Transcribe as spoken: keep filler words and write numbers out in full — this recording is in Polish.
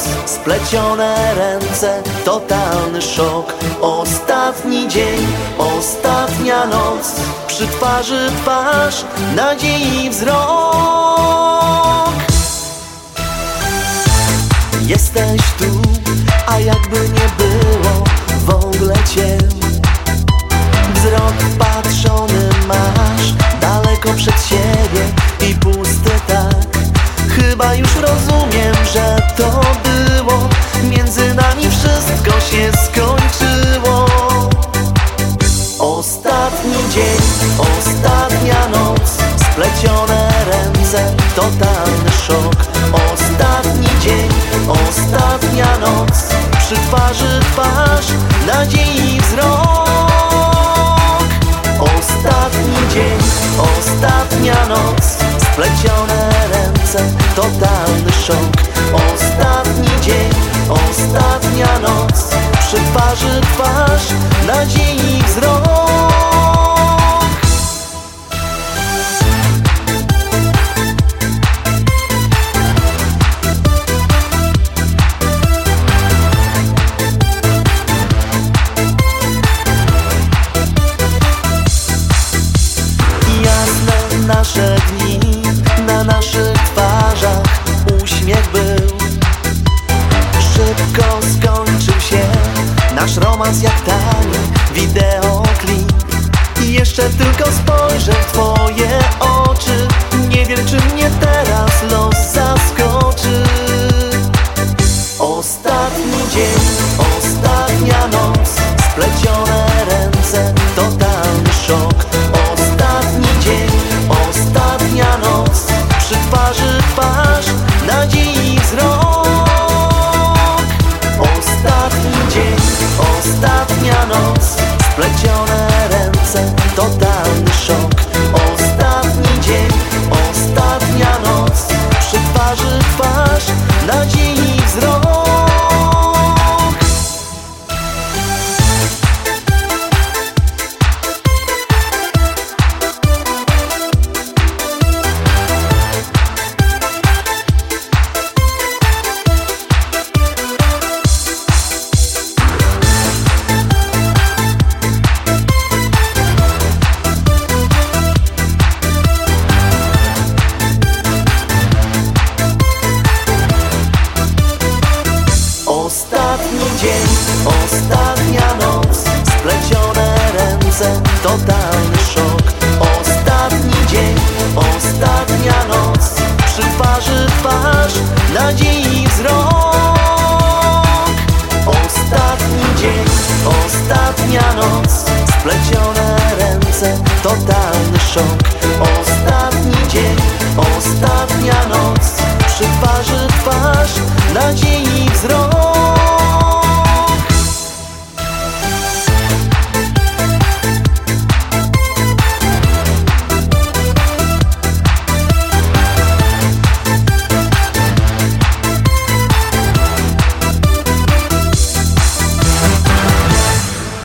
splecione ręce, totalny szok. Ostatni dzień, ostatnia noc, przy twarzy twarz, nadziei wzrok. Jesteś tu, a jakby nie było w ogóle cię. Wzrok patrzony masz daleko przed siebie i pusty tak. Chyba już rozumiem, że to było, między nami wszystko się skończyło. Ostatni dzień, ostatnia noc, splecione ręce, totalny szok. Ostatni dzień, ostatnia noc, przy twarzy twarz, nadziei wzrok. Ostatni dzień, ostatnia noc, splecione ręce, totalny szok. Ostatni dzień, ostatnia noc, przy twarzy twarz, nadziei wzrok. Nasze dni, na naszych twarzach uśmiech był. Szybko skończył się nasz romans jak tani wideoklip. I jeszcze tylko spojrzę w twoje oczy, nie wiem czy mnie teraz los zaskoczy. Ostatni dzień, ostatnia noc, splecione ręce, totalny szok. Ostatni dzień, ostatnia noc, przy twarzy twarz, nadziei wzrok. Ostatni dzień, ostatnia noc, splecione ręce, totalny szok. Ostatni dzień, ostatnia noc, przy twarzy twarz, nadziei wzrok. Ostatni dzień, ostatnia noc, splecione ręce, totalny szok. Ostatni dzień, ostatnia noc, przy twarzy twarz, nadziei wzrok. Ostatni dzień, ostatnia noc, splecione ręce, totalny szok. Ostatni dzień, ostatnia noc, przy twarzy twarz, nadziei wzrok.